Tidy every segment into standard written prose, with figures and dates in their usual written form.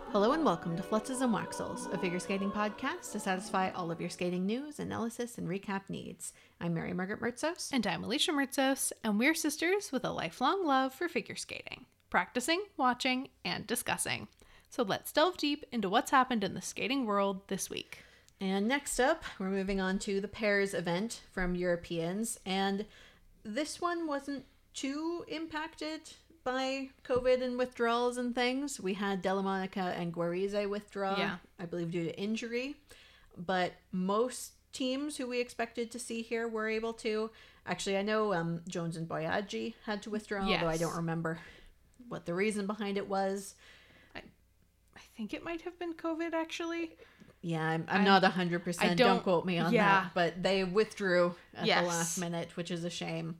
Hello and welcome to Flutzes and Waxels, a figure skating podcast to satisfy all of your skating news, analysis, and recap needs. I'm Mary Margaret Mertzos. And I'm Alicia Mertzos, and we're sisters with a lifelong love for figure skating, practicing, watching, and discussing. So let's delve deep into what's happened in the skating world this week. And next up, we're moving on to the pairs event from Europeans, and this one wasn't too impacted by COVID and withdrawals and things. We had Della Monica and Guarize withdraw, I believe due to injury, but most teams who we expected to see here were able to. Actually, I know Jones and Boyadji had to withdraw, although I don't remember what the reason behind it was. I think it might have been COVID, actually. Yeah, I'm not 100%. Don't quote me on that, but they withdrew at the last minute, which is a shame.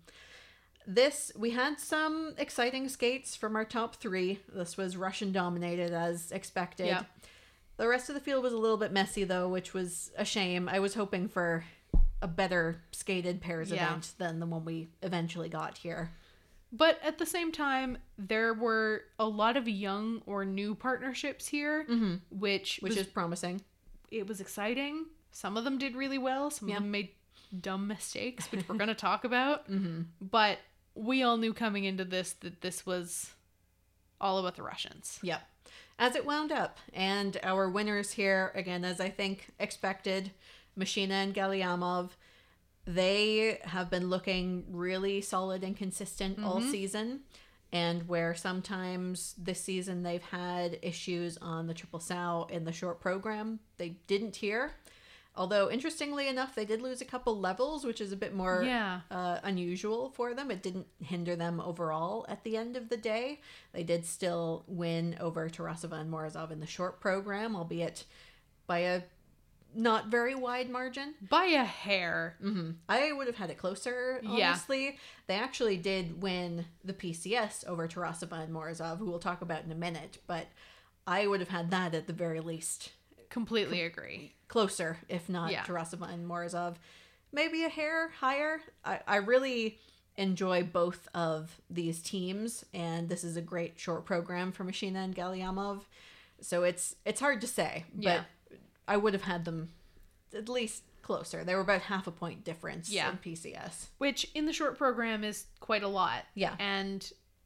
We had some exciting skates from our top three. This was Russian dominated as expected. Yep. The rest of the field was a little bit messy though, which was a shame. I was hoping for a better skated pairs event than the one we eventually got here. But at the same time, there were a lot of young or new partnerships here, which is promising. It was exciting. Some of them did really well. Some of them made dumb mistakes, which we're going to talk about. But we all knew coming into this that this was all about the Russians. Yep. As it wound up. And our winners here, again, as I think expected, Mashina and Galyamov, they have been looking really solid and consistent all season. And where sometimes this season they've had issues on the triple sow in the short program, they didn't here. Although, interestingly enough, they did lose a couple levels, which is a bit more unusual for them. It didn't hinder them overall at the end of the day. They did still win over Tarasova and Morozov in the short program, albeit by a not very wide margin. By a hair. I would have had it closer, honestly. Yeah. They actually did win the PCS over Tarasova and Morozov, who we'll talk about in a minute. But I would have had that at the very least. Completely agree. Closer, if not Tarasova and Morozov. Maybe a hair higher. I really enjoy both of these teams, and this is a great short program for Mashina and Galyamov. So it's hard to say, but I would have had them at least closer. They were about half a point difference in PCS. Which in the short program is quite a lot. Yeah. And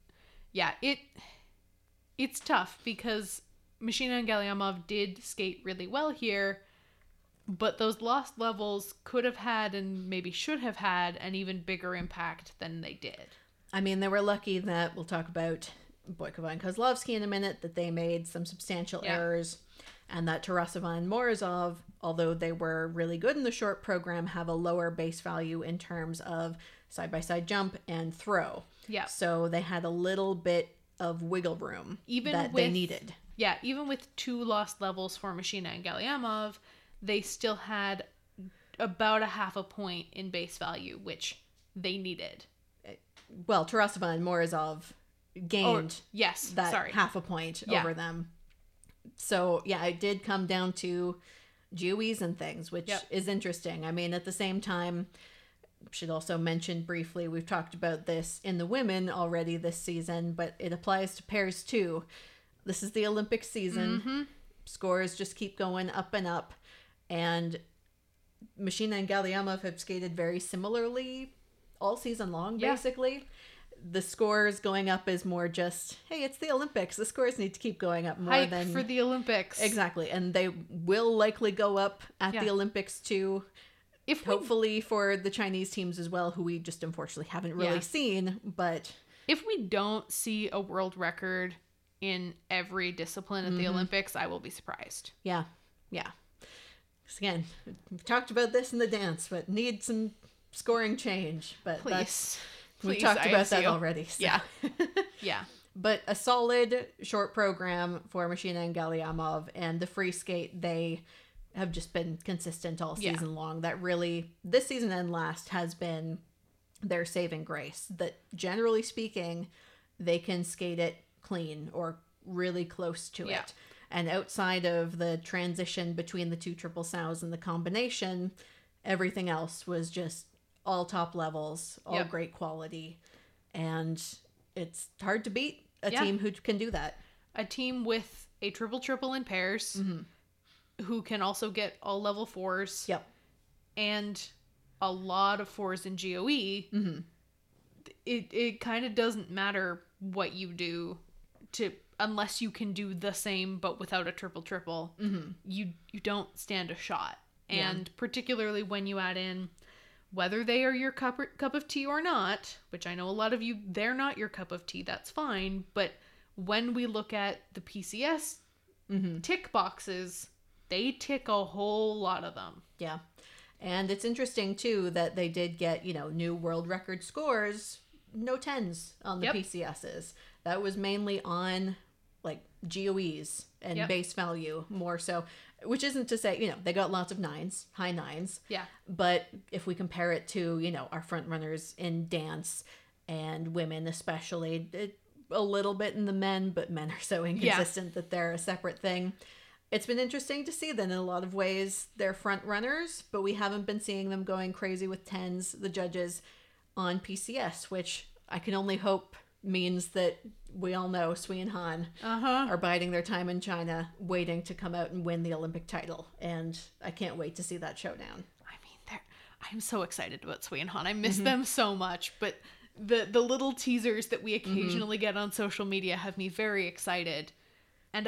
it's tough because Mashina and Galyamov did skate really well here, but those lost levels could have had and maybe should have had an even bigger impact than they did. I mean, they were lucky that we'll talk about Boykova and Kozlovsky in a minute, that they made some substantial errors, and that Tarasova and Morozov, although they were really good in the short program, have a lower base value in terms of side-by-side jump and throw. Yeah. So they had a little bit of wiggle room they needed. Yeah, even with two lost levels for Mashina and Galyamov, they still had about a half a point in base value, which they needed. Well, Tarasova and Morozov gained half a point over them. So, it did come down to GOEs and things, which is interesting. I mean, at the same time, should also mention briefly, we've talked about this in the women already this season, but it applies to pairs too. This is the Olympic season. Scores just keep going up and up. And Mashina and Galyamov have skated very similarly all season long, basically. The scores going up is more just, hey, it's the Olympics. The scores need to keep going up more Hype for the Olympics. Exactly. And they will likely go up at the Olympics too. Hopefully for the Chinese teams as well, who we just unfortunately haven't really seen. But if we don't see a world record in every discipline at the Olympics, I will be surprised. Yeah. So again, we've talked about this in the dance, but need some scoring change. But we've talked about that already. So. Yeah. But a solid short program for Mashina and Galyamov, and the free skate, they have just been consistent all season long. That really, this season and last, has been their saving grace. That generally speaking, they can skate it clean or really close to it. And outside of the transition between the two triple sows and the combination, everything else was just all top levels, all great quality. And it's hard to beat a team who can do that. a team with a triple in pairs, who can also get all level 4s. Yep. And a lot of 4s in GOE. It kind of doesn't matter what you do unless you can do the same but without a triple. You don't stand a shot. And particularly when you add in whether they are your cup of tea or not, which I know a lot of you, they're not your cup of tea, that's fine. But when we look at the PCS tick boxes, they tick a whole lot of them. Yeah. And it's interesting, too, that they did get, new world record scores, no 10s on the PCSs. That was mainly on, GOEs and base value more so, which isn't to say, they got lots of 9s, high 9s. Yeah. But if we compare it to, our front runners in dance and women especially, a little bit in the men, but men are so inconsistent that they're a separate thing. It's been interesting to see that in a lot of ways they're front runners, but we haven't been seeing them going crazy with 10s, the judges, on PCS, which I can only hope means that we all know Sui and Han are biding their time in China, waiting to come out and win the Olympic title. And I can't wait to see that showdown. I mean, I'm so excited about Sui and Han. I miss them so much, but the little teasers that we occasionally get on social media have me very excited. And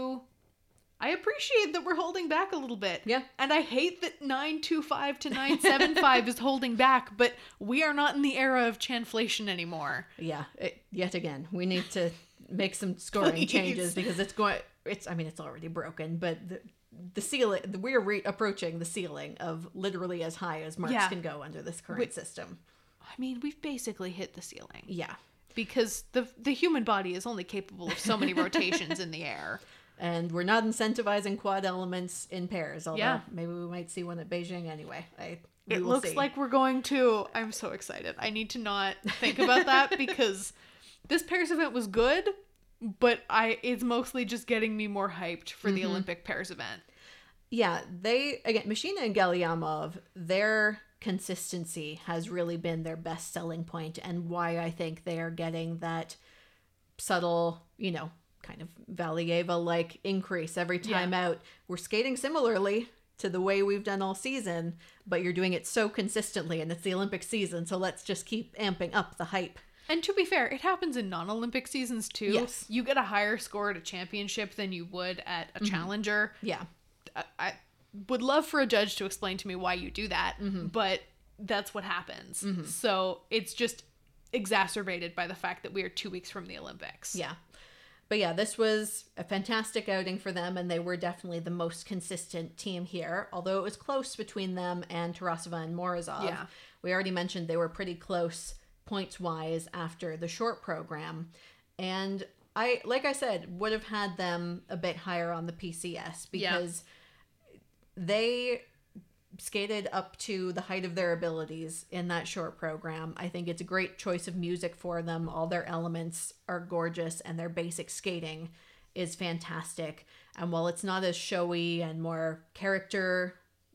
I appreciate that we're holding back a little bit. Yeah. And I hate that 925 to 975 is holding back, but we are not in the era of chanflation anymore. Yeah. Yet again, we need to make some scoring changes because it's already broken, but the ceiling, we're approaching the ceiling of literally as high as marks can go under this current system. I mean, we've basically hit the ceiling. Yeah. Because the human body is only capable of so many rotations in the air. And we're not incentivizing quad elements in pairs, although maybe we might see one at Beijing anyway. It looks like we're going to. I'm so excited. I need to not think about that because this pairs event was good, but it's mostly just getting me more hyped for the Olympic pairs event. Yeah, Machina and Galyamov, their consistency has really been their best selling point and why I think they are getting that subtle, kind of Valieva-like increase every time out. We're skating similarly to the way we've done all season, but you're doing it so consistently and it's the Olympic season, so let's just keep amping up the hype. And to be fair, it happens in non-Olympic seasons too. Yes. You get a higher score at a championship than you would at a challenger. Yeah. I would love for a judge to explain to me why you do that, but that's what happens. So it's just exacerbated by the fact that we are 2 weeks from the Olympics. Yeah. But yeah, this was a fantastic outing for them, and they were definitely the most consistent team here, although it was close between them and Tarasova and Morozov. Yeah. We already mentioned they were pretty close points-wise after the short program, and like I said, would have had them a bit higher on the PCS because they skated up to the height of their abilities in that short program. I think it's a great choice of music for them. All their elements are gorgeous and their basic skating is fantastic. And while it's not as showy and more character,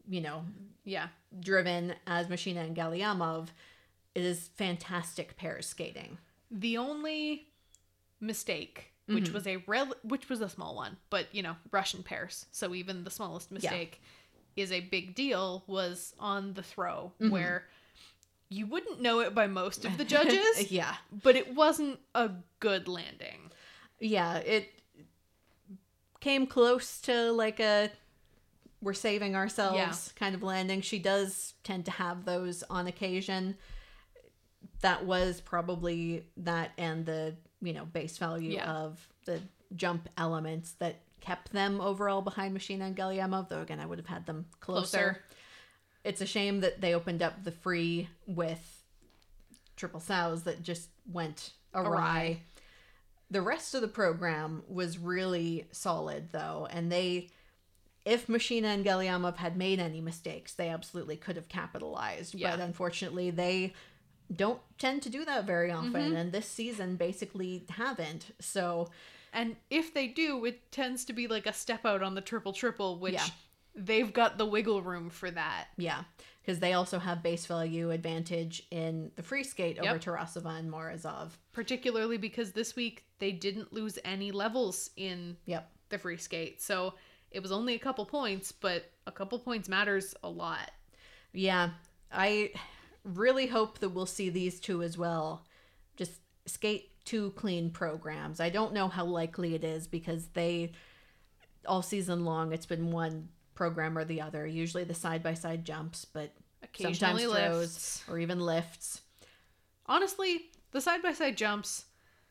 driven as Machina and Galyamov, it is fantastic pairs skating. The only mistake, which was a small one, but Russian pairs, so even the smallest mistake is a big deal, was on the throw, where you wouldn't know it by most of the judges. But it wasn't a good landing. Yeah, it came close to like a we're saving ourselves kind of landing. She does tend to have those on occasion. That was probably that and the, base value of the jump elements that kept them overall behind Machina and Galyamov, though again I would have had them closer. It's a shame that they opened up the free with triple sows that just went awry. The rest of the program was really solid though, and if Machina and Galyamov had made any mistakes, they absolutely could have capitalized. But unfortunately they don't tend to do that very often, and this season basically haven't. So, and if they do, it tends to be like a step out on the triple, which they've got the wiggle room for that. Yeah. because they also have base value advantage in the free skate over Yep. Tarasova and Morozov. Particularly because this week they didn't lose any levels in Yep. the free skate. So it was only a couple points, but a couple points matters a lot. Yeah, I really hope that we'll see these two as well. Just skate two clean programs. I don't know how likely it is because they, all season long, it's been one program or the other. Usually the side-by-side jumps, but sometimes Occasionally throws lifts. or even lifts. Honestly, the side-by-side jumps,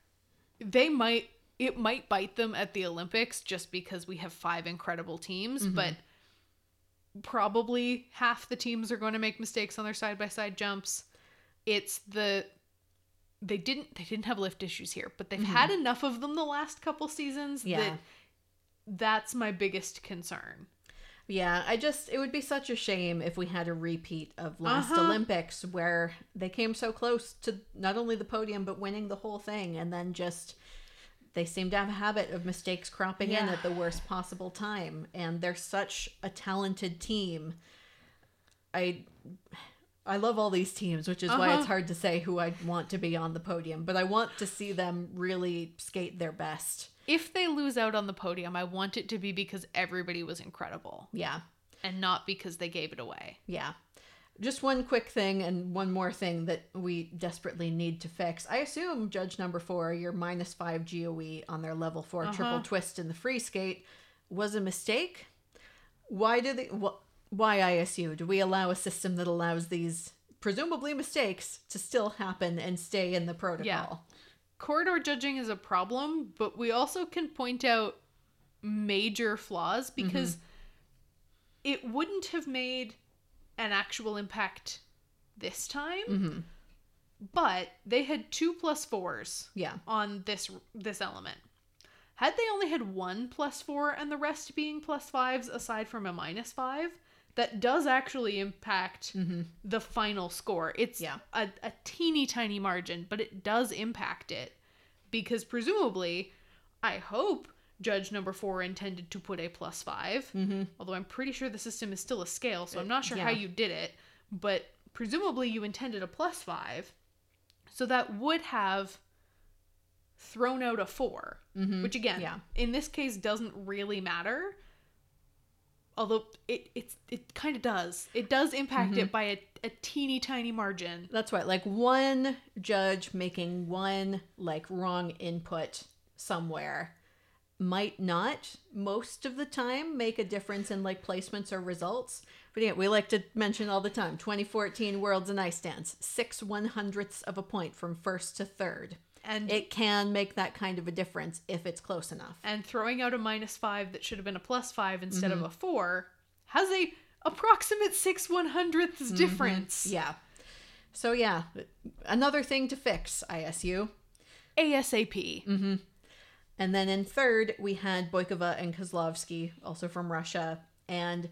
it might bite them at the Olympics just because we have 5 incredible teams, but probably half the teams are going to make mistakes on their side-by-side jumps. It's they didn't have lift issues here, but they've had enough of them the last couple seasons Yeah. that's my biggest concern. Yeah, it would be such a shame if we had a repeat of last Olympics where they came so close to not only the podium but winning the whole thing, and then just they seem to have a habit of mistakes cropping in Yeah. at the worst possible time, and they're such a talented team. I love all these teams, which is why it's hard to say who I want to be on the podium, but I want to see them really skate their best. If they lose out on the podium, I want it to be because everybody was incredible Yeah. and not because they gave it away. Yeah. Just one quick thing and one more thing that we desperately need to fix. I assume judge number 4, your -5 GOE on their level 4 triple twist in the free skate was a mistake. Why ISU? Do we allow a system that allows these presumably mistakes to still happen and stay in the protocol? Yeah. Corridor judging is a problem, but we also can point out major flaws because it wouldn't have made an actual impact this time, but they had 2 +4s Yeah. on this element. Had they only had 1 +4 and the rest being +5s aside from a -5, that does actually impact the final score. It's a teeny tiny margin, but it does impact it because presumably, I hope judge number 4 intended to put a +5, although I'm pretty sure the system is still a scale, so I'm not sure how you did it, but presumably you intended a +5, so that would have thrown out a 4, which again, in this case doesn't really matter. Although it kind of does. It does impact it by a teeny tiny margin. That's right. Like one judge making one like wrong input somewhere might not most of the time make a difference in like placements or results. But yeah, we like to mention all the time, 2014 Worlds and Ice Dance, 6/100ths of a point from first to third. And it can make that kind of a difference if it's close enough. And throwing out a -5 that should have been a +5 instead of a 4 has a approximate 6/100ths difference. Yeah. So yeah, another thing to fix, ISU. ASAP. And then in third, we had Boykova and Kozlovsky, also from Russia. And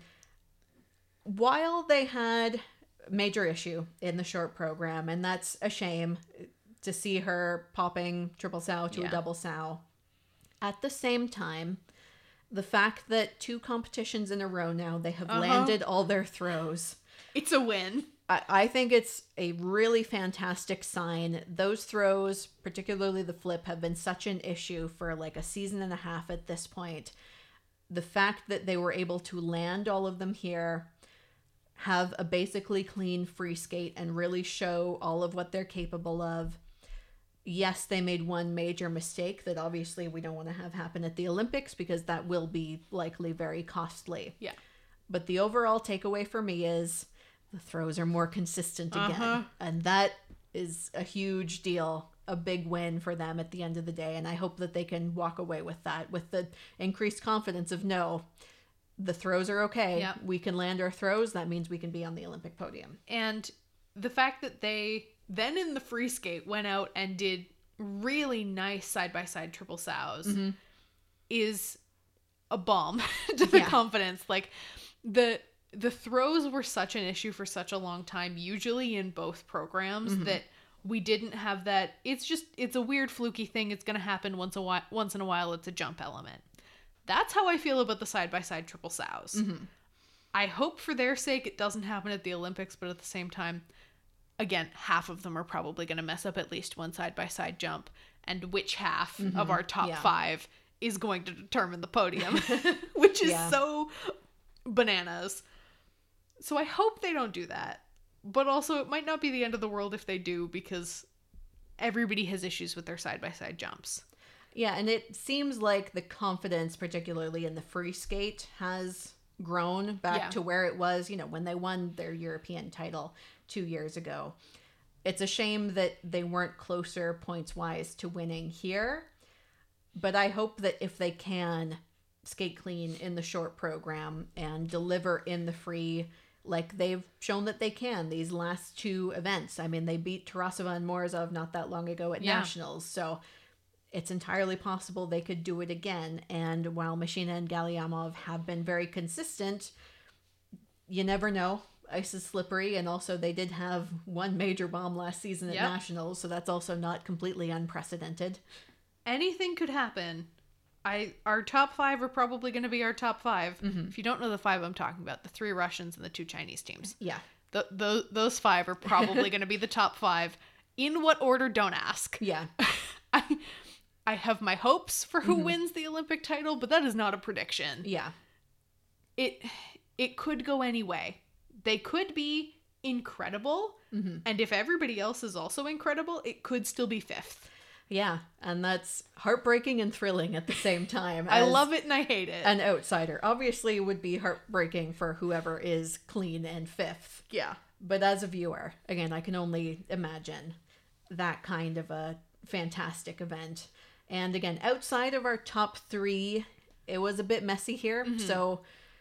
while they had major issue in the short program, and that's a shame to see her popping triple sow to a double sow. At the same time, the fact that 2 competitions in a row now, they have landed all their throws. It's a win. I think it's a really fantastic sign. Those throws, particularly the flip, have been such an issue for like a season and a half at this point. The fact that they were able to land all of them here, have a basically clean free skate, and really show all of what they're capable of. Yes, they made one major mistake that obviously we don't want to have happen at the Olympics because that will be likely very costly. Yeah. But the overall takeaway for me is the throws are more consistent again. And that is a huge deal, a big win for them at the end of the day. And I hope that they can walk away with that, with the increased confidence of no, the throws are okay. Yep. We can land our throws. That means we can be on the Olympic podium. And the fact that they then in the free skate went out and did really nice side-by-side triple sows is a bomb to the confidence. Like the throws were such an issue for such a long time, usually in both programs, that we didn't have that. It's a weird fluky thing. It's going to happen once in a while. It's a jump element. That's how I feel about the side-by-side triple sows. I hope for their sake it doesn't happen at the Olympics, but at the same time, again, half of them are probably going to mess up at least one side-by-side jump, and which half of our top 5 is going to determine the podium, which is so bananas. So I hope they don't do that, but also it might not be the end of the world if they do, because everybody has issues with their side-by-side jumps. Yeah, and it seems like the confidence, particularly in the free skate, has grown back to where it was, when they won their European title 2 years ago. It's a shame that they weren't closer points-wise to winning here, but I hope that if they can skate clean in the short program and deliver in the free, like they've shown that they can these last 2 events. I mean, they beat Tarasova and Morozov not that long ago at Nationals, so it's entirely possible they could do it again. And while Machina and Galyamov have been very consistent, you never know. Ice is slippery, and also they did have one major bomb last season at Nationals, so that's also not completely unprecedented. Anything could happen. Our top 5 are probably going to be our top 5. If you don't know the 5 I'm talking about, the 3 Russians and the 2 Chinese teams. Yeah. Those 5 are probably going to be the top 5. In what order, don't ask. Yeah. I have my hopes for who wins the Olympic title, but that is not a prediction. Yeah. It could go any way. They could be incredible, and if everybody else is also incredible, it could still be 5th. Yeah, and that's heartbreaking and thrilling at the same time. I love it and I hate it. An outsider. Obviously, it would be heartbreaking for whoever is clean and 5th. Yeah. But as a viewer, again, I can only imagine that kind of a fantastic event. And again, outside of our top 3, it was a bit messy here. So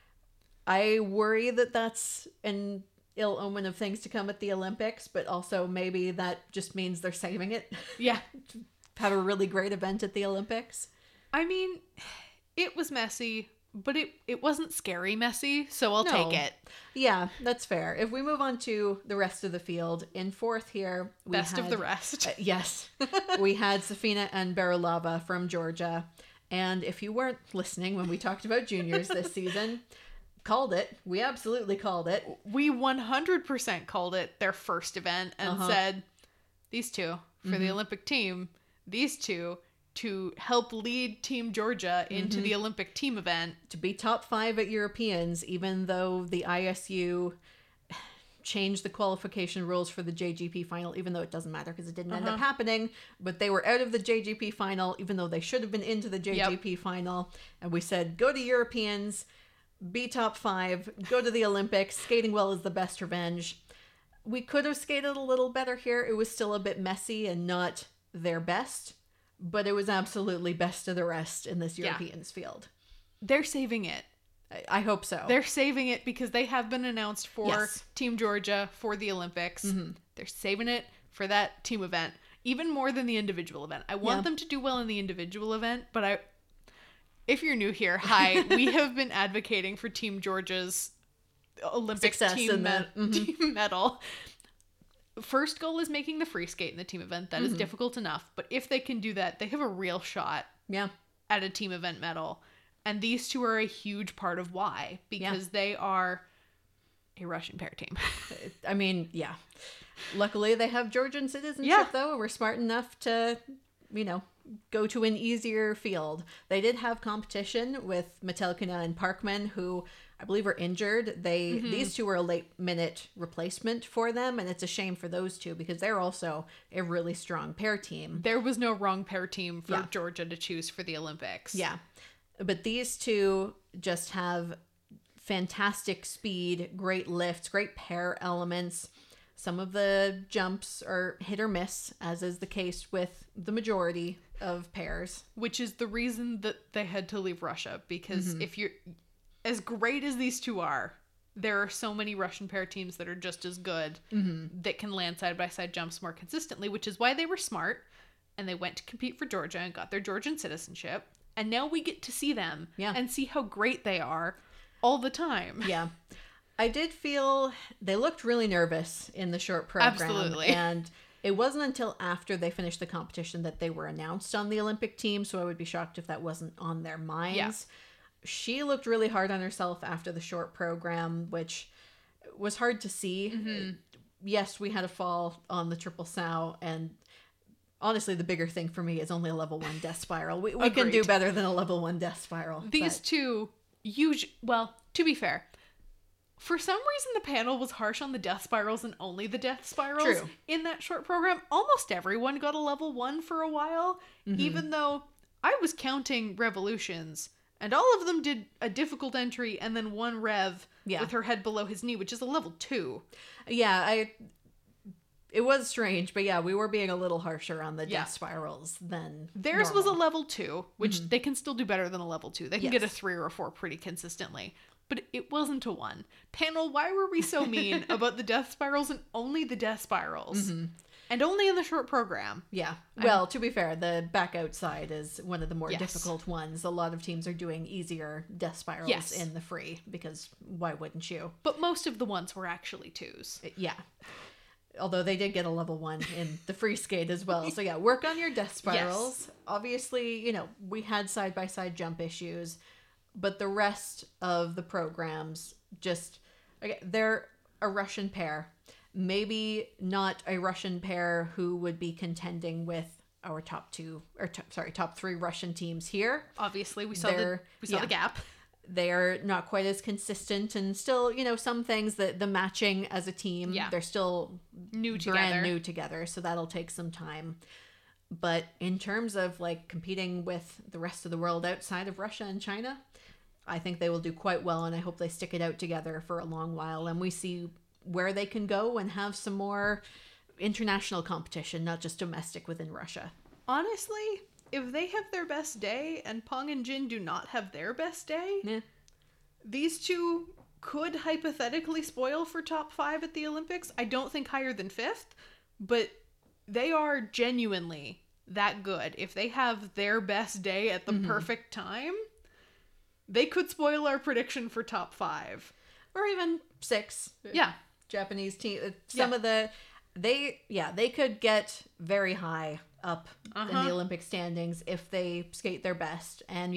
I worry that that's an ill omen of things to come at the Olympics, but also maybe that just means they're saving it. Yeah. Have a really great event at the Olympics. I mean, it was messy, but it wasn't scary messy, so I'll take it. Yeah, that's fair. If we move on to the rest of the field, in 4th here, we Best of the rest. Yes. We had Safina and Berilova from Georgia. And if you weren't listening when we talked about juniors this season, called it. We absolutely called it. We 100% called it their first event and said, these 2 for the Olympic team, these 2 to help lead Team Georgia into the Olympic team event. To be top 5 at Europeans, even though the ISU changed the qualification rules for the JGP final, even though it doesn't matter because it didn't end up happening, but they were out of the JGP final, even though they should have been into the JGP final. And we said, go to Europeans, be top 5, go to the Olympics, skating well is the best revenge. We could have skated a little better here. It was still a bit messy and not their best, but it was absolutely best of the rest in this Europeans field. They're saving it. I hope so. They're saving it because they have been announced for Team Georgia for the Olympics. They're saving it for that team event, even more than the individual event. I want them to do well in the individual event, but if you're new here, hi, we have been advocating for Team Georgia's Olympic team medal. First goal is making the free skate in the team event. That is difficult enough. But if they can do that, they have a real shot at a team event medal. And these 2 are a huge part of why. Because they are a Russian pair team. I mean, yeah. Luckily, they have Georgian citizenship, though. We're smart enough to, go to an easier field. They did have competition with Metelkina and Parkman, who I believe were injured. These 2 were a late minute replacement for them, and it's a shame for those 2 because they're also a really strong pair team. There was no wrong pair team for Georgia to choose for the Olympics. Yeah. But these 2 just have fantastic speed, great lifts, great pair elements. Some of the jumps are hit or miss, as is the case with the majority of pairs. Which is the reason that they had to leave Russia, because if you're as great as these 2 are, there are so many Russian pair teams that are just as good that can land side-by-side jumps more consistently, which is why they were smart and they went to compete for Georgia and got their Georgian citizenship. And now we get to see them and see how great they are all the time. Yeah. I did feel they looked really nervous in the short program. Absolutely. And it wasn't until after they finished the competition that they were announced on the Olympic team, so I would be shocked if that wasn't on their minds. she looked really hard on herself after the short program, which was hard to see. Yes, we had a fall on the triple sow, and honestly, the bigger thing for me is only a level 1 death spiral. We can do better than a level 1 death spiral. These two, well, to be fair, for some reason the panel was harsh on the death spirals and only the death spirals. True. In that short program. Almost everyone got a level 1 for a while, even though I was counting revolutions, and all of them did a difficult entry and then one rev with her head below his knee, which is a level 2. Yeah, it was strange, but yeah, we were being a little harsher on the death spirals than theirs normal. was a level 2, which they can still do better than a level 2. They can get a 3 or a 4 pretty consistently. But it wasn't a 1. Panel, why were we so mean about the death spirals and only the death spirals? And only in the short program. Yeah. Well, to be fair, the back outside is one of the more difficult ones. A lot of teams are doing easier death spirals in the free, because why wouldn't you? But most of the ones were actually 2s. Yeah. Although they did get a level 1 in the free skate as well. So yeah, work on your death spirals. Obviously, we had side-by-side jump issues, but the rest of the programs they're a Russian pair. Maybe not a Russian pair who would be contending with our top 3 Russian teams here. Obviously, we saw the gap. They're not quite as consistent, and still, some things that the matching as a team, they're still brand new together, so that'll take some time. But in terms of competing with the rest of the world outside of Russia and China, I think they will do quite well, and I hope they stick it out together for a long while, and we see where they can go and have some more international competition, not just domestic within Russia. Honestly, if they have their best day and Peng and Jin do not have their best day, these two could hypothetically spoil for top 5 at the Olympics. I don't think higher than 5th, but they are genuinely that good. If they have their best day at the perfect time, they could spoil our prediction for top 5. Or even 6. Yeah. Japanese team. Some of they could get very high up in the Olympic standings if they skate their best. And,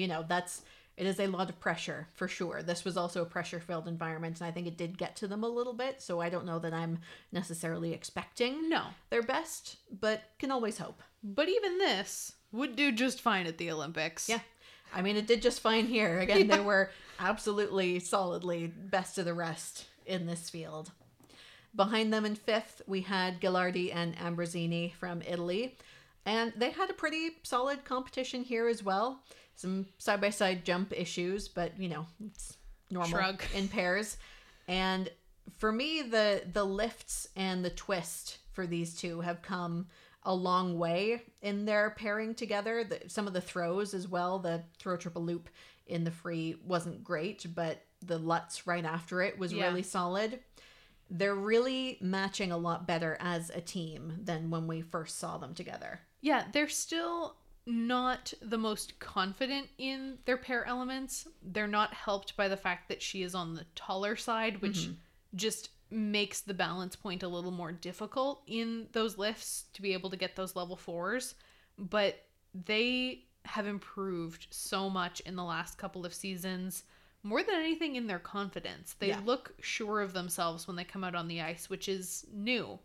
it is a lot of pressure for sure. This was also a pressure-filled environment, and I think it did get to them a little bit. So I don't know that I'm necessarily expecting their best, but can always hope. But even this would do just fine at the Olympics. Yeah. I mean, it did just fine here. Again, they were absolutely solidly best of the rest in this field. Behind them in 5th, we had Gilardi and Ambrosini from Italy. And they had a pretty solid competition here as well. Some side-by-side jump issues, but, it's normal in pairs. And for me, the lifts and the twist for these two have come a long way in their pairing together. Some of the throws as well, the throw triple loop in the free wasn't great, but the Lutz right after it was really solid. They're really matching a lot better as a team than when we first saw them together. Yeah, they're still not the most confident in their pair elements. They're not helped by the fact that she is on the taller side, which just makes the balance point a little more difficult in those lifts to be able to get those level 4s. But they have improved so much in the last couple of seasons. More than anything, in their confidence. They look sure of themselves when they come out on the ice, which is new.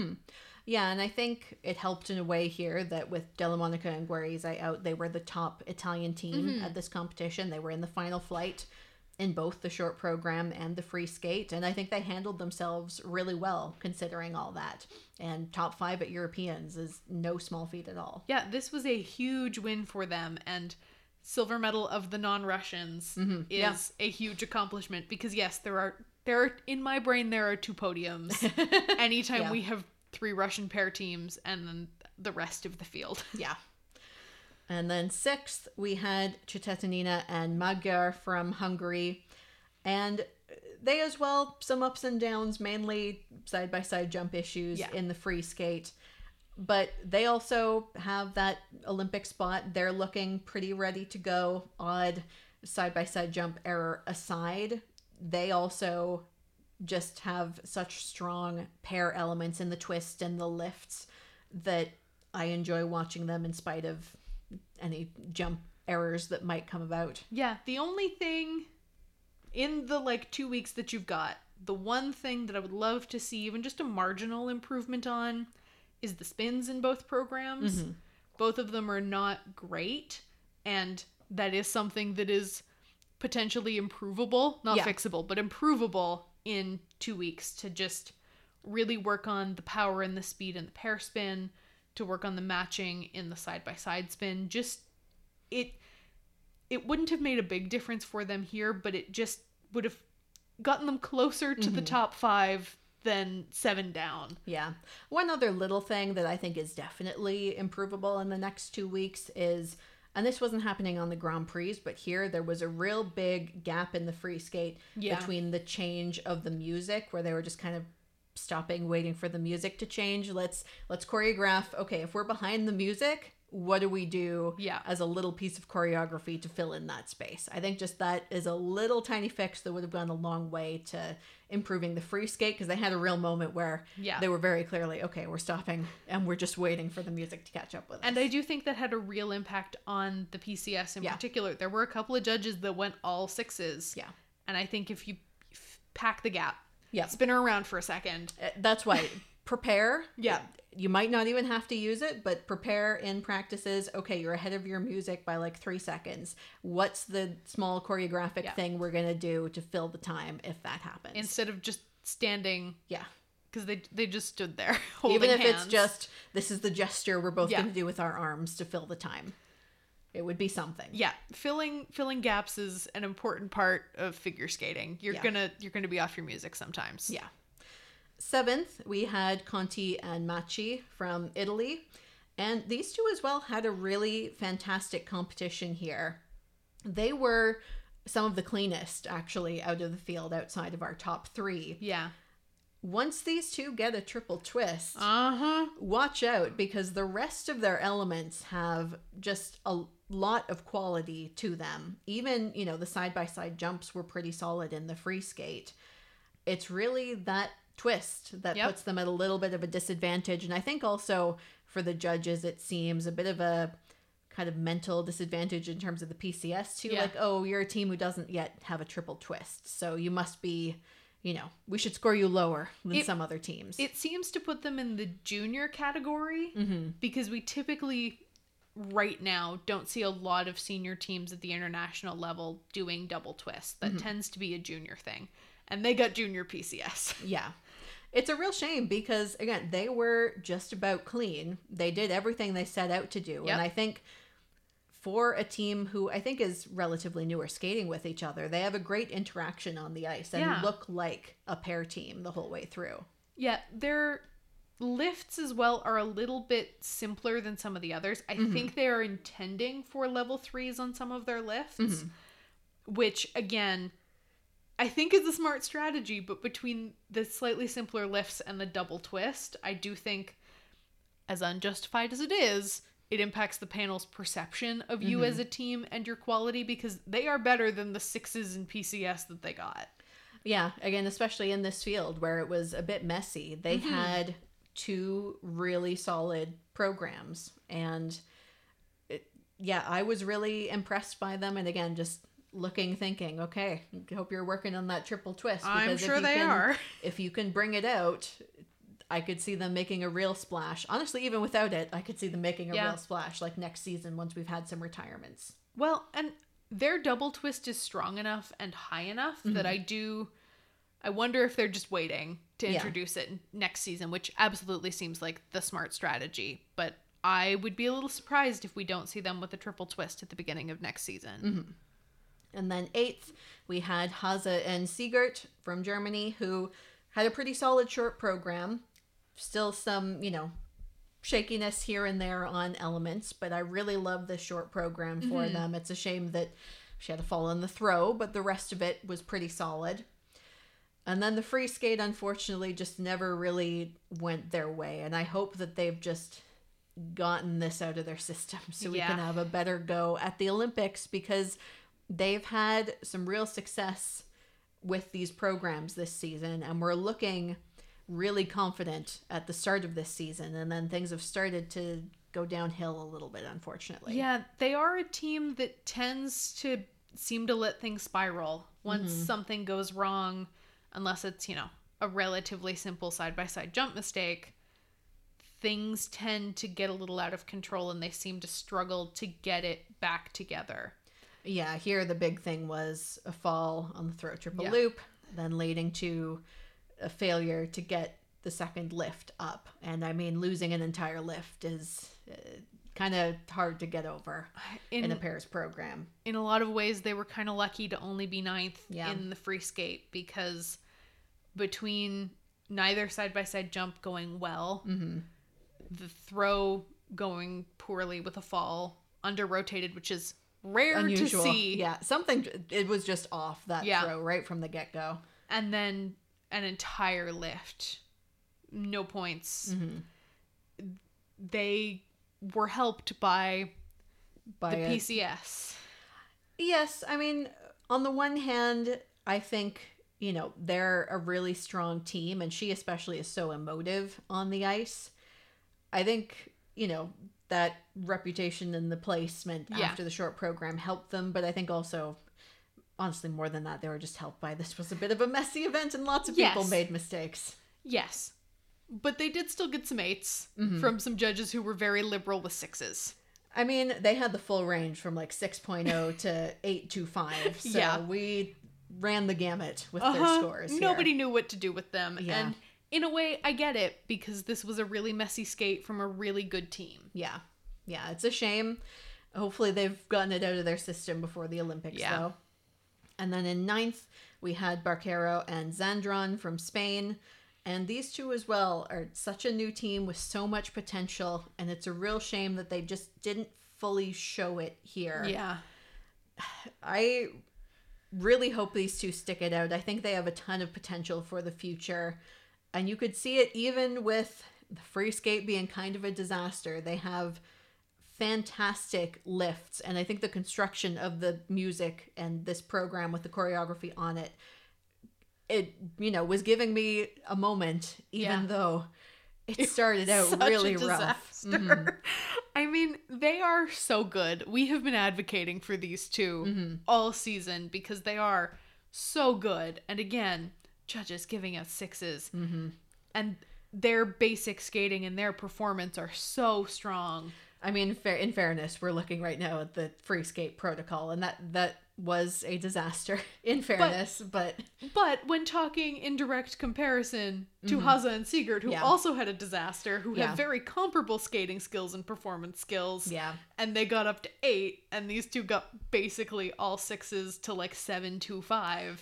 Yeah, and I think it helped in a way here that with Della Monica and Guerrieri out, they were the top Italian team at this competition. They were in the final flight in both the short program and the free skate, and I think they handled themselves really well considering all that. And top 5 at Europeans is no small feat at all. Yeah, this was a huge win for them, and silver medal of the non-Russians is a huge accomplishment, because yes, there are in my brain there are 2 podiums anytime we have 3 Russian pair teams and then the rest of the field. Yeah. And then 6th, we had Csetányi and Magyar from Hungary. And they as well, some ups and downs, mainly side-by-side jump issues in the free skate. But they also have that Olympic spot. They're looking pretty ready to go. Odd side-by-side jump error aside, they also just have such strong pair elements in the twist and the lifts that I enjoy watching them in spite of any jump errors that might come about. Yeah, the only thing in the like 2 weeks that you've got, the one thing that I would love to see even just a marginal improvement on is the spins in both programs. Mm-hmm. Both of them are not great, and that is something that is potentially improvable, not fixable, but improvable in 2 weeks to just really work on the power and the speed and the pair spin, to work on the matching in the side-by-side spin. Just it wouldn't have made a big difference for them here, but it just would have gotten them closer to the top 5 than 7 down. Yeah. One other little thing that I think is definitely improvable in the next 2 weeks is, and this wasn't happening on the Grand Prix, but here there was a real big gap in the free skate between the change of the music, where they were just kind of stopping, waiting for the music to change. Let's choreograph. Okay, if we're behind the music, what do we do as a little piece of choreography to fill in that space? I think just that is a little tiny fix that would have gone a long way to improving the free skate, because they had a real moment where they were very clearly, okay, we're stopping and we're just waiting for the music to catch up with us. And I do think that had a real impact on the PCS in particular. There were a couple of judges that went all 6s. Yeah. And I think if you pack the gap, Yeah. spin her around for a second. That's why prepare. Yeah. You might not even have to use it, but prepare in practices. Okay, you're ahead of your music by like 3 seconds. What's the small choreographic thing we're going to do to fill the time if that happens? Instead of just standing. Yeah. Because they just stood there holding Even if hands. it's just, this is the gesture we're both going to do with our arms to fill the time. It would be something. Yeah, filling gaps is an important part of figure skating. You're gonna be off your music sometimes. Yeah. 7th, we had Conti and Macchi from Italy, and these two as well had a really fantastic competition here. They were some of the cleanest actually out of the field outside of our top 3. Yeah. Once these two get a triple twist, watch out, because the rest of their elements have just a lot of quality to them. Even, the side-by-side jumps were pretty solid in the free skate. It's really that twist that puts them at a little bit of a disadvantage. And I think also for the judges, it seems a bit of a kind of mental disadvantage in terms of the PCS too. Like, oh, you're a team who doesn't yet have a triple twist, so you must be, we should score you lower than some other teams. It seems to put them in the junior category, because we typically right now don't see a lot of senior teams at the international level doing double twists. That tends to be a junior thing. And they got junior PCS. Yeah. It's a real shame because, again, they were just about clean. They did everything they set out to do. And I think for a team who I think is relatively newer skating with each other, they have a great interaction on the ice and look like a pair team the whole way through. Yeah, their lifts as well are a little bit simpler than some of the others. I think they are intending for level 3s on some of their lifts, which, again, I think is a smart strategy, but between the slightly simpler lifts and the double twist, I do think, as unjustified as it is, it impacts the panel's perception of you as a team and your quality, because they are better than the 6s in PCS that they got. Yeah, again, especially in this field where it was a bit messy. They had 2 really solid programs, and I was really impressed by them. And again, just thinking, okay, hope you're working on that triple twist. Because I'm sure they are. If you can bring it out, I could see them making a real splash. Honestly, even without it, I could see them making a real splash, like next season once we've had some retirements. Well, and their double twist is strong enough and high enough that I wonder if they're just waiting to introduce it next season, which absolutely seems like the smart strategy. But I would be a little surprised if we don't see them with a triple twist at the beginning of next season. And then 8th, we had Hase and Siegert from Germany, who had a pretty solid short program. Still some, shakiness here and there on elements, but I really love this short program for them. It's a shame that she had to fall in the throw, but the rest of it was pretty solid. And then the free skate, unfortunately, just never really went their way. And I hope that they've just gotten this out of their system so we can have a better go at the Olympics, because they've had some real success with these programs this season, and we're looking really confident at the start of this season, and then things have started to go downhill a little bit, unfortunately. Yeah, they are a team that tends to seem to let things spiral once something goes wrong, unless it's, a relatively simple side-by-side jump mistake. Things tend to get a little out of control and they seem to struggle to get it back together. Yeah, here the big thing was a fall on the throw triple loop, then leading to a failure to get the second lift up. And I mean, losing an entire lift is kind of hard to get over in a pairs program. In a lot of ways, they were kind of lucky to only be ninth in the free skate, because between neither side-by-side jump going well, the throw going poorly with a fall, under-rotated, which is rare Unusual. to see. Yeah, it was just off that throw right from the get-go. And then an entire lift. No points. They were helped by the PCS. Yes, I mean, on the one hand, I think, they're a really strong team, and she especially is so emotive on the ice. I think, that reputation and the placement after the short program helped them, but I think also, honestly, more than that, they were just helped by this was a bit of a messy event and lots of people made mistakes. Yes. But they did still get some 8s from some judges who were very liberal with 6s. I mean, they had the full range from like 6.0 to 8.25. So we ran the gamut with their scores here. Nobody knew what to do with them. Yeah. And in a way, I get it, because this was a really messy skate from a really good team. Yeah. Yeah, it's a shame. Hopefully they've gotten it out of their system before the Olympics, though. And then in 9th, we had Barquero and Zandron from Spain. And these two as well are such a new team with so much potential. And it's a real shame that they just didn't fully show it here. Yeah. I really hope these two stick it out. I think they have a ton of potential for the future. And you could see it even with the free skate being kind of a disaster. They have fantastic lifts. And I think the construction of the music and this program with the choreography on it, was giving me a moment, even though it started out really rough. I mean, they are so good. We have been advocating for these two all season because they are so good. And again, judges giving us 6s. And their basic skating and their performance are so strong. I mean, in fairness, we're looking right now at the free skate protocol, and that was a disaster, in fairness, but when talking in direct comparison to Haza and Sigurd, who also had a disaster, who have very comparable skating skills and performance skills, and they got up to 8, and these two got basically all 6s to like 7.25.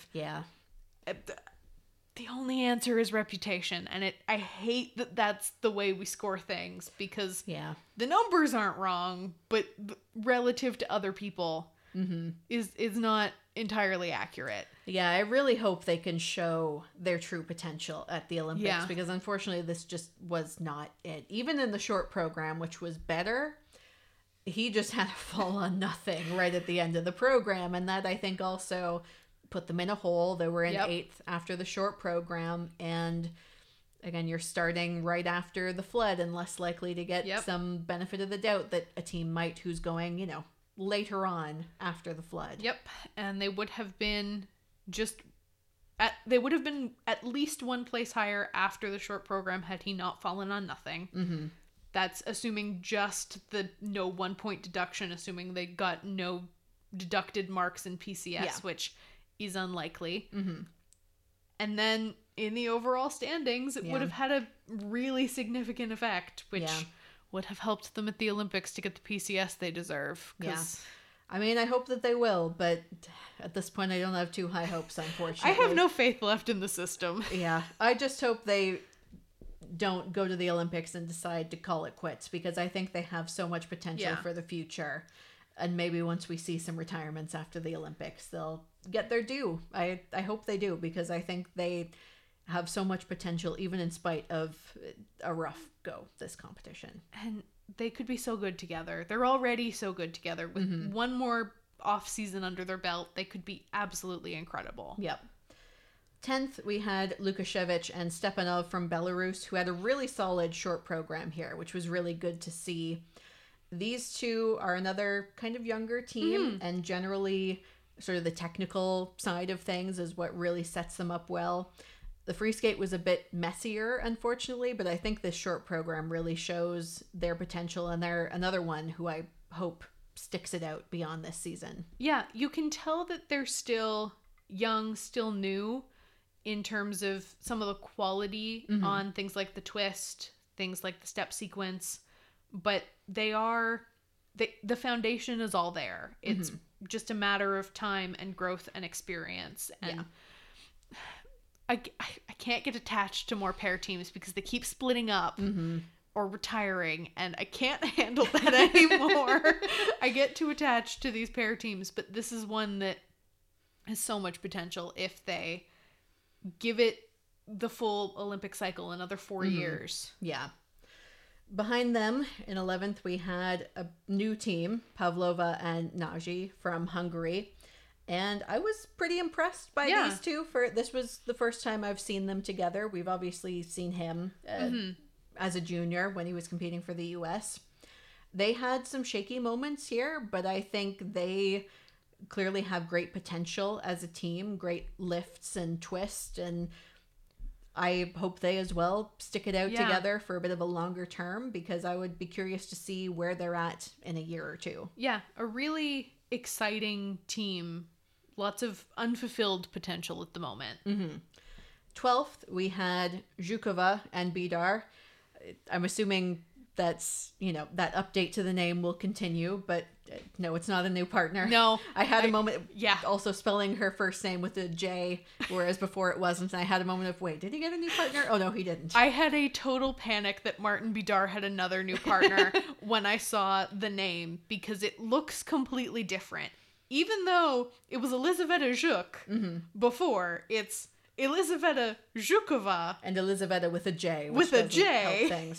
The only answer is reputation, and I hate that that's the way we score things, because the numbers aren't wrong, but relative to other people is not entirely accurate. Yeah, I really hope they can show their true potential at the Olympics, because unfortunately this just was not it. Even in the short program, which was better, he just had a fall on nothing right at the end of the program, and that I think also put them in a hole. They were in 8th after the short program, and again, you're starting right after the flood and less likely to get some benefit of the doubt that a team might who's going, later on after the flood. And they would have been at least one place higher after the short program had he not fallen on nothing. That's assuming just the no 1 point deduction, assuming they got no deducted marks in PCS, which is unlikely. And then in the overall standings, it would have had a really significant effect, which would have helped them at the Olympics to get the PCS they deserve. I mean, I hope that they will, but at this point I don't have too high hopes, unfortunately. I have no faith left in the system. I just hope they don't go to the Olympics and decide to call it quits, because I think they have so much potential for the future. And maybe once we see some retirements after the Olympics, they'll get their due. I hope they do, because I think they have so much potential, even in spite of a rough go this competition. And they could be so good together. They're already so good together. With one more off season under their belt, they could be absolutely incredible. 10th, we had Lukashevich and Stepanov from Belarus, who had a really solid short program here, which was really good to see. these two are another kind of younger team, and generally sort of the technical side of things is what really sets them up well. The free skate was a bit messier, unfortunately, but I think this short program really shows their potential, and they're another one who I hope sticks it out beyond this season. Yeah, you can tell that they're still young, still new in terms of some of the quality on things like the twist, things like the step sequence, but the foundation is all there. It's just a matter of time and growth and experience. And I can't get attached to more pair teams because they keep splitting up or retiring, and I can't handle that anymore. I get too attached to these pair teams, but this is one that has so much potential if they give it the full Olympic cycle, another 4 years. Yeah. Behind them, in 11th, we had a new team, Pavlova and Nagy from Hungary. And I was pretty impressed by these two. This was the first time I've seen them together. We've obviously seen him as a junior when he was competing for the U.S. They had some shaky moments here, but I think they clearly have great potential as a team, great lifts and twists, and I hope they as well stick it out together for a bit of a longer term, because I would be curious to see where they're at in a year or two. Yeah, a really exciting team. Lots of unfulfilled potential at the moment. 12th, we had Zhukova and Bidar. I'm assuming that's, that update to the name will continue, but no, it's not a new partner. No. I had a moment also spelling her first name with a J, whereas before it wasn't. And I had a moment of, wait, did he get a new partner? Oh, no, he didn't. I had a total panic that Martin Bidar had another new partner when I saw the name, because it looks completely different. Even though it was Elizaveta Zhuk before, it's Elizaveta Zhukova. And Elizaveta with a J. With a J. Help things.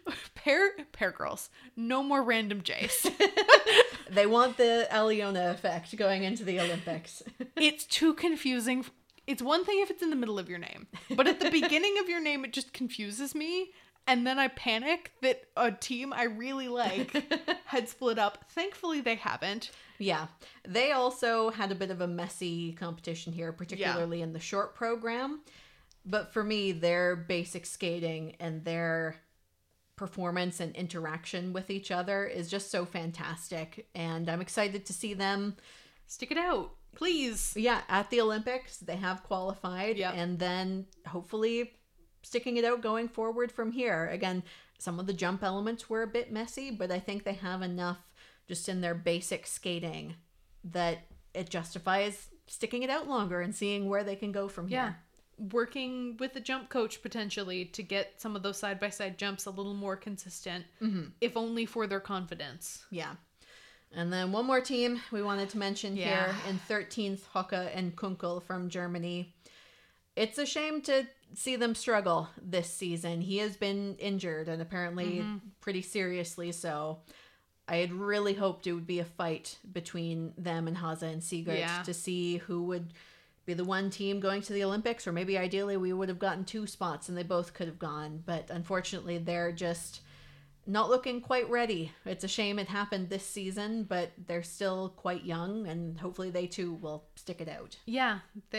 Pair girls. No more random J's. They want the Aliona effect going into the Olympics. It's too confusing. It's one thing if it's in the middle of your name, but at the beginning of your name, it just confuses me. And then I panic that a team I really like had split up. Thankfully, they haven't. Yeah. They also had a bit of a messy competition here, particularly in the short program. But for me, their basic skating and their performance and interaction with each other is just so fantastic. And I'm excited to see them stick it out, please. Yeah, at the Olympics. They have qualified. Yep. And then hopefully sticking it out going forward from here. Again, some of the jump elements were a bit messy, but I think they have enough just in their basic skating that it justifies sticking it out longer and seeing where they can go from here. Working with a jump coach potentially to get some of those side-by-side jumps a little more consistent, if only for their confidence. Yeah. And then one more team we wanted to mention here in 13th, Hocker and Kunkel from Germany. It's a shame to see them struggle this season. He has been injured, and apparently pretty seriously so. I had really hoped it would be a fight between them and Haza and Sigurd to see who would be the one team going to the Olympics, or maybe ideally we would have gotten 2 spots and they both could have gone. But unfortunately, they're just not looking quite ready. It's a shame it happened this season, but they're still quite young, and hopefully they too will stick it out. Yeah,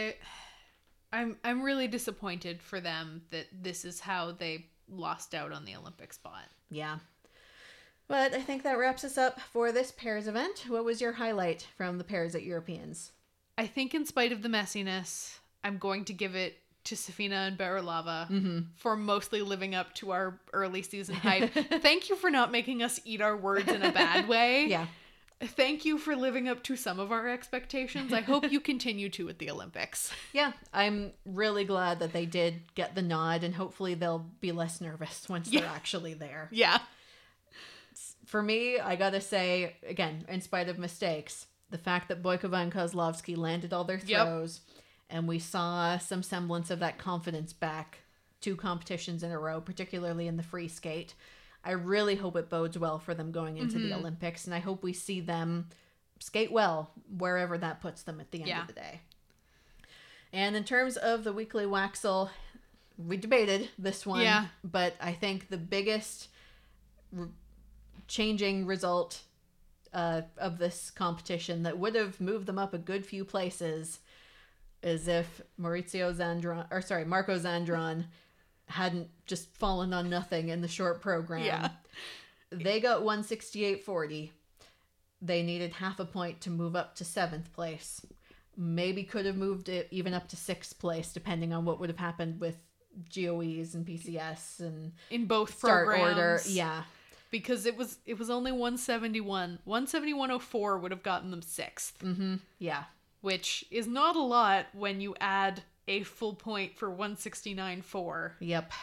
I'm really disappointed for them that this is how they lost out on the Olympic spot. Yeah. But I think that wraps us up for this pairs event. What was your highlight from the pairs at Europeans? I think in spite of the messiness, I'm going to give it to Safina and Berilava for mostly living up to our early season hype. Thank you for not making us eat our words in a bad way. Yeah. Thank you for living up to some of our expectations. I hope you continue to at the Olympics. Yeah, I'm really glad that they did get the nod, and hopefully they'll be less nervous once they're actually there. Yeah. For me, I gotta say, again, in spite of mistakes, the fact that Boykova and Kozlovsky landed all their throws, and we saw some semblance of that confidence back 2 competitions in a row, particularly in the free skate. I really hope it bodes well for them going into the Olympics, and I hope we see them skate well wherever that puts them at the end of the day. And in terms of the weekly Waxel, we debated this one, but I think the biggest changing result of this competition that would have moved them up a good few places is if Marco Zandron hadn't just fallen on nothing in the short program. Yeah. They got 168.40. They needed half a point to move up to 7th place. Maybe could have moved it even up to 6th place, depending on what would have happened with GOEs and PCS and in both start programs. order. Yeah. Because it was only 171. 171.04 would have gotten them 6th. Mm-hmm. Yeah. Which is not a lot when you add a full point for 169.4. Yep.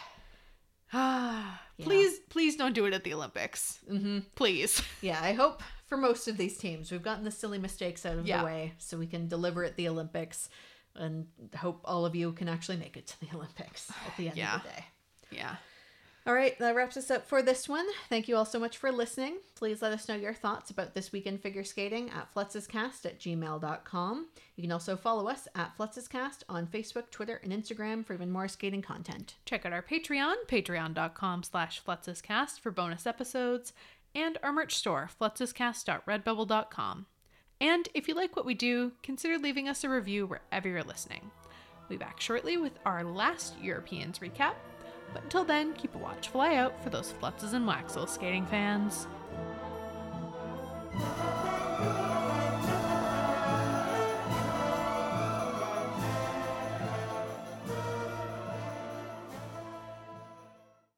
Please don't do it at the Olympics. Mm-hmm. Please. Yeah, I hope for most of these teams we've gotten the silly mistakes out of the way so we can deliver at the Olympics, and hope all of you can actually make it to the Olympics at the end of the day. Yeah. All right, that wraps us up for this one. Thank you all so much for listening. Please let us know your thoughts about This Week in Figure Skating at flutzescast@gmail.com. You can also follow us at Flutzescast on Facebook, Twitter, and Instagram for even more skating content. Check out our Patreon, patreon.com/flutzescast for bonus episodes, and our merch store, flutzescast.redbubble.com. And if you like what we do, consider leaving us a review wherever you're listening. We'll be back shortly with our last Europeans recap. But until then, keep a watchful eye out for those Flutzes and Waxels skating fans.